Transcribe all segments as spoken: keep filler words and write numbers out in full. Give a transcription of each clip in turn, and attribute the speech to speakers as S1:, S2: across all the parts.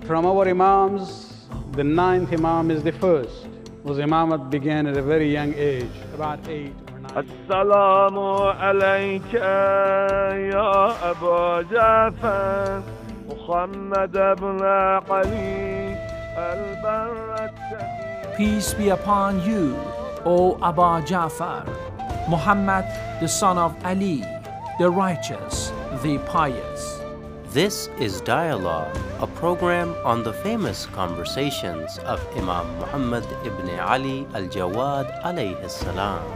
S1: From our Imams, the ninth Imam is the first. Was Imam that began at a very young age, about eight or nine.
S2: Assalamu alayka ya Abu Ja'far Muhammad ibn Ali al-Barrat.
S3: Peace be upon you, O Aba Ja'far, Muhammad the son of Ali, the righteous, the pious.
S4: This is Dialogue, a program on the famous conversations of Imam Muhammad ibn Ali al-Jawad alayhi salam.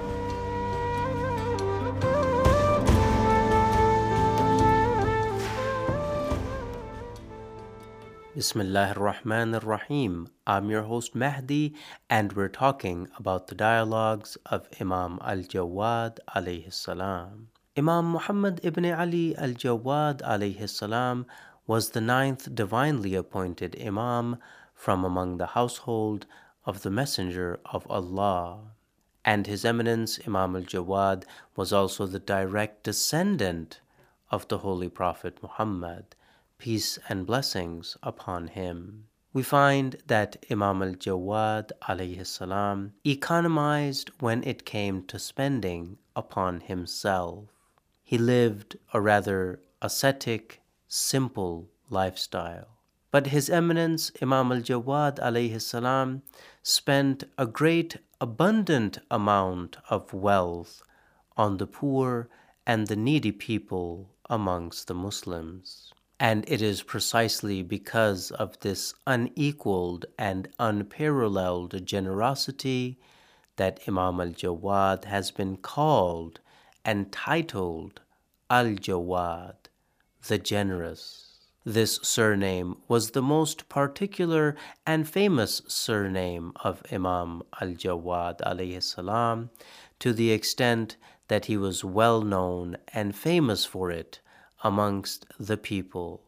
S4: Bismillah ar-Rahman ar-Rahim. I'm your host Mahdi, and we're talking about the dialogues of Imam al-Jawad alayhi salam. Imam Muhammad ibn Ali al-Jawad alayhi salam was the ninth divinely appointed Imam from among the household of the Messenger of Allah. And His Eminence Imam al-Jawad was also the direct descendant of the Holy Prophet Muhammad, peace and blessings upon him. We find that Imam al-Jawad alayhi salam economized when it came to spending upon himself. He lived a rather ascetic, simple lifestyle. But His Eminence Imam al-Jawad alayhi salam spent a great abundant amount of wealth on the poor and the needy people amongst the Muslims. And it is precisely because of this unequaled and unparalleled generosity that Imam al-Jawad has been called and titled Al-Jawad, the Generous. This surname was the most particular and famous surname of Imam al-Jawad alayhi salam, to the extent that he was well known and famous for it amongst the people.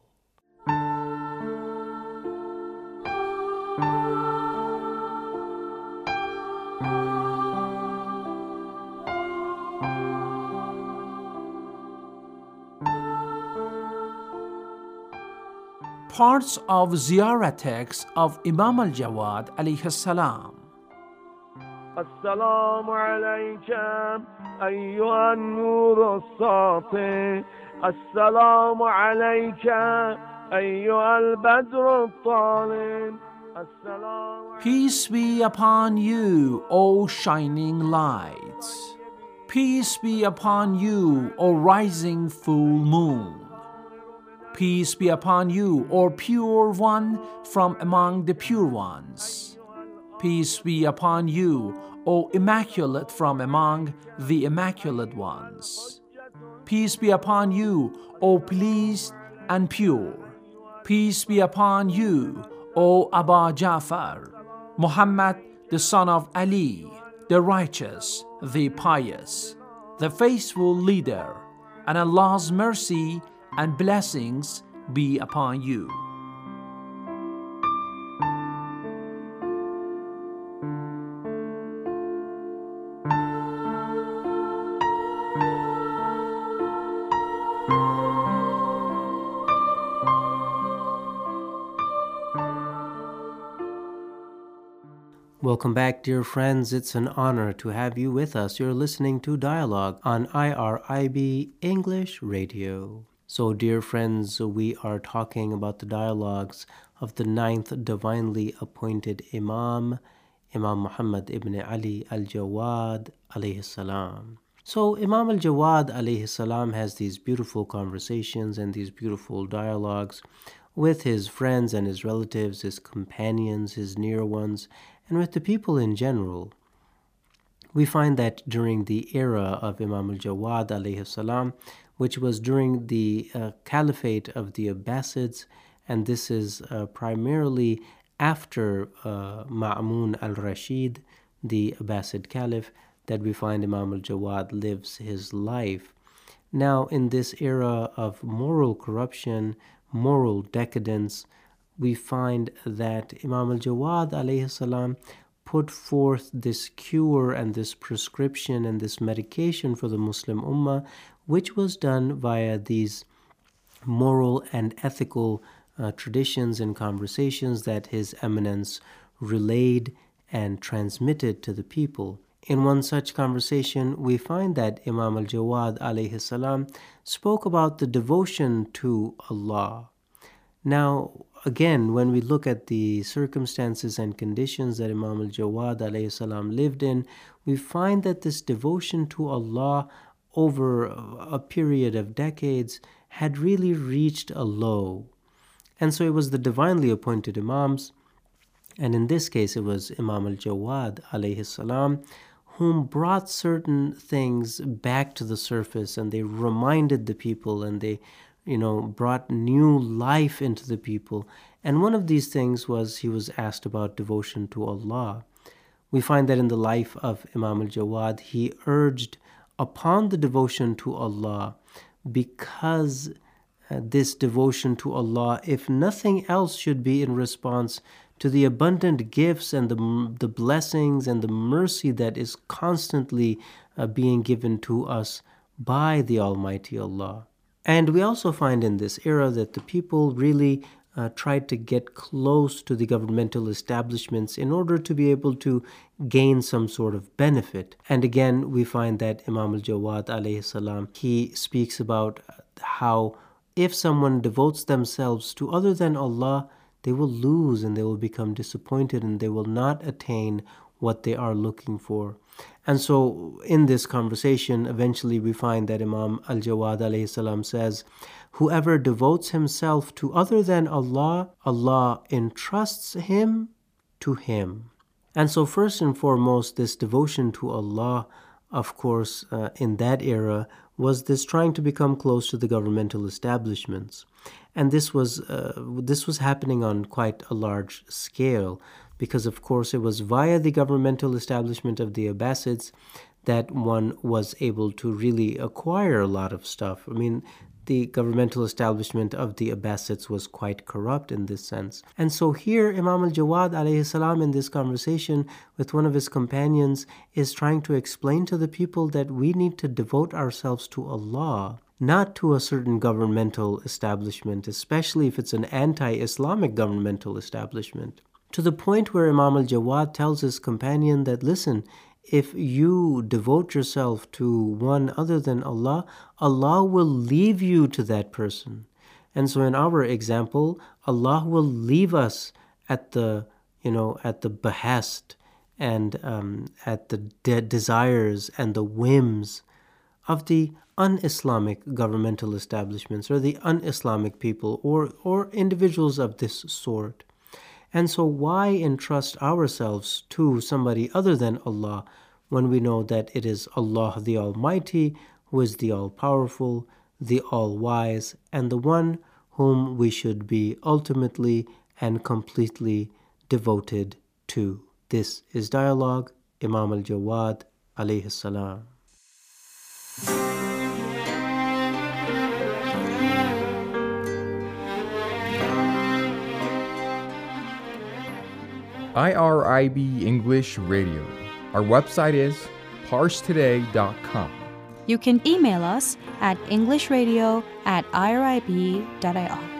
S3: Parts of Ziyarah text of Imam al-Jawad alayhi salam.
S2: Assalamu alayka ayyuha an-nur as-sati. Assalamu alayka ayyuha al-badr at-talin. Assalamu.
S3: Peace be upon you, O shining lights. Peace be upon you, O rising full moon. Peace be upon you, O pure one from among the pure ones. Peace be upon you, O immaculate from among the immaculate ones. Peace be upon you, O pleased and pure. Peace be upon you, O Aba Ja'far, Muhammad the son of Ali, the righteous, the pious, the faithful leader, and Allah's mercy and blessings be upon you.
S4: Welcome back, dear friends. It's an honor to have you with us. You're listening to Dialogue on I R I B English Radio. So, dear friends, we are talking about the dialogues of the ninth divinely appointed Imam, Imam Muhammad ibn Ali al-Jawad alayhi salam. So, Imam al-Jawad alayhi salam has these beautiful conversations and these beautiful dialogues with his friends and his relatives, his companions, his near ones, and with the people in general. We find that during the era of Imam al-Jawad alayhi salam, which was during the uh, caliphate of the Abbasids, and this is uh, primarily after uh, Ma'mun al-Rashid, the Abbasid caliph, that we find Imam al-Jawad lives his life. Now, in this era of moral corruption, moral decadence, we find that Imam al-Jawad alayhi salam put forth this cure and this prescription and this medication for the Muslim Ummah, which was done via these moral and ethical uh, traditions and conversations that His Eminence relayed and transmitted to the people. In one such conversation, we find that Imam al-Jawad alayhi salam spoke about the devotion to Allah. Now, again, when we look at the circumstances and conditions that Imam al-Jawad alayhi salam lived in, we find that this devotion to Allah over a period of decades had really reached a low. And so it was the divinely appointed Imams, and in this case it was Imam al-Jawad alayhi salam, whom brought certain things back to the surface, and they reminded the people, and they, you know, brought new life into the people. And one of these things was he was asked about devotion to Allah. We find that in the life of Imam al-Jawad, he urged upon the devotion to Allah, because uh, this devotion to Allah, if nothing else, should be in response to the abundant gifts and the, the blessings and the mercy that is constantly uh, being given to us by the Almighty Allah. And we also find in this era that the people really uh, tried to get close to the governmental establishments in order to be able to gain some sort of benefit. And again, we find that Imam al-Jawad alayhi salam, he speaks about how if someone devotes themselves to other than Allah, they will lose and they will become disappointed and they will not attain what they are looking for. And so in this conversation, eventually we find that Imam al-Jawad alayhi salam says, whoever devotes himself to other than Allah, Allah entrusts him to him. And so first and foremost, this devotion to Allah, of course, uh, in that era, was this trying to become close to the governmental establishments. And this was uh, this was happening on quite a large scale, because of course it was via the governmental establishment of the Abbasids that one was able to really acquire a lot of stuff. I mean, the governmental establishment of the Abbasids was quite corrupt in this sense. And so here Imam al-Jawad alayhi salam, in this conversation with one of his companions, is trying to explain to the people that we need to devote ourselves to Allah, not to a certain governmental establishment, especially if it's an anti-Islamic governmental establishment. To the point where Imam al-Jawad tells his companion that, listen, if you devote yourself to one other than Allah, Allah will leave you to that person. And so in our example, Allah will leave us at the, you know, at the behest and um, at the de- desires and the whims of the un-Islamic governmental establishments or the un-Islamic people or, or individuals of this sort. And so why entrust ourselves to somebody other than Allah when we know that it is Allah the Almighty who is the All-Powerful, the All-Wise, and the one whom we should be ultimately and completely devoted to? This is Dialogue, Imam al-Jawad alayhi salam.
S5: I R I B English Radio. Our website is parse today dot com.
S6: You can email us at englishradio at irib dot I R.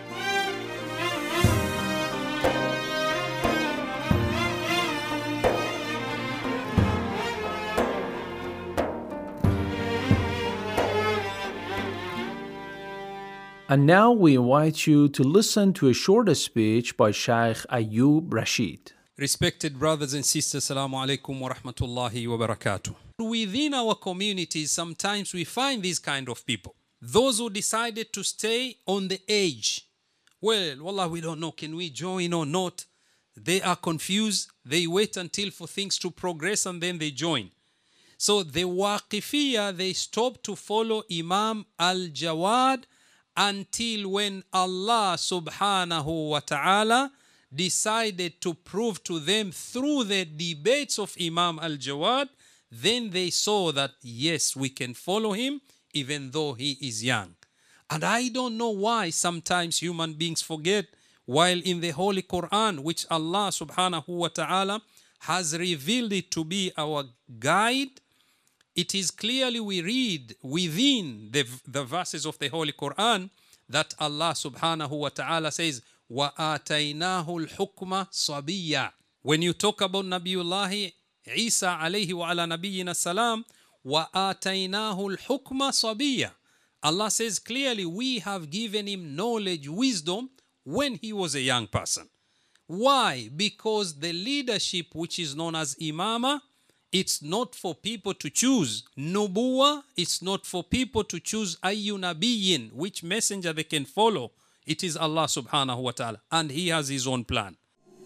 S3: And now we invite you to listen to a short speech by Sheikh Ayub Rashid.
S7: Respected brothers and sisters, Assalamu alaikum wa rahmatullahi wa barakatuh. Within our communities, sometimes we find these kind of people. Those who decided to stay on the edge. Well, wallah, we don't know, can we join or not? They are confused. They wait until for things to progress and then they join. So the Waqifiyya, they stopped to follow Imam al-Jawad until when Allah subhanahu wa ta'ala decided to prove to them through the debates of Imam al-Jawad, then they saw that yes, we can follow him even though he is young. And I don't know why sometimes human beings forget, while in the Holy Quran, which Allah subhanahu wa ta'ala has revealed it to be our guide, it is clearly we read within the, the verses of the Holy Quran that Allah subhanahu wa ta'ala says, وَآتَيْنَاهُ الْحُكْمَ صَبِيًّا. When you talk about Nabiullah Isa alayhi wa ala nabiyyina salam, وَآتَيْنَاهُ الْحُكْمَ صَبِيًّا. Allah says clearly, we have given him knowledge, wisdom when he was a young person. Why? Because the leadership which is known as imama, it's not for people to choose. Nubuwa, it's not for people to choose ayyu nabiyyin, which messenger they can follow. It is Allah subhanahu wa ta'ala, and he has his own plan.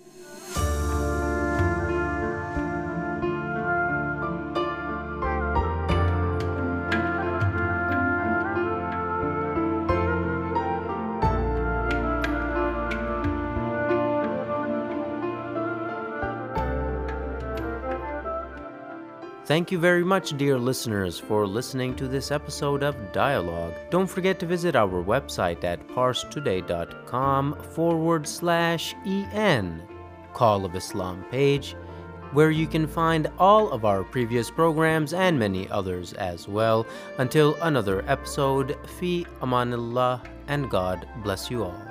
S4: Thank you very much, dear listeners, for listening to this episode of Dialogue. Don't forget to visit our website at parstoday.com forward slash en, Call of Islam page, where you can find all of our previous programs and many others as well. Until another episode, fi amanillah, and God bless you all.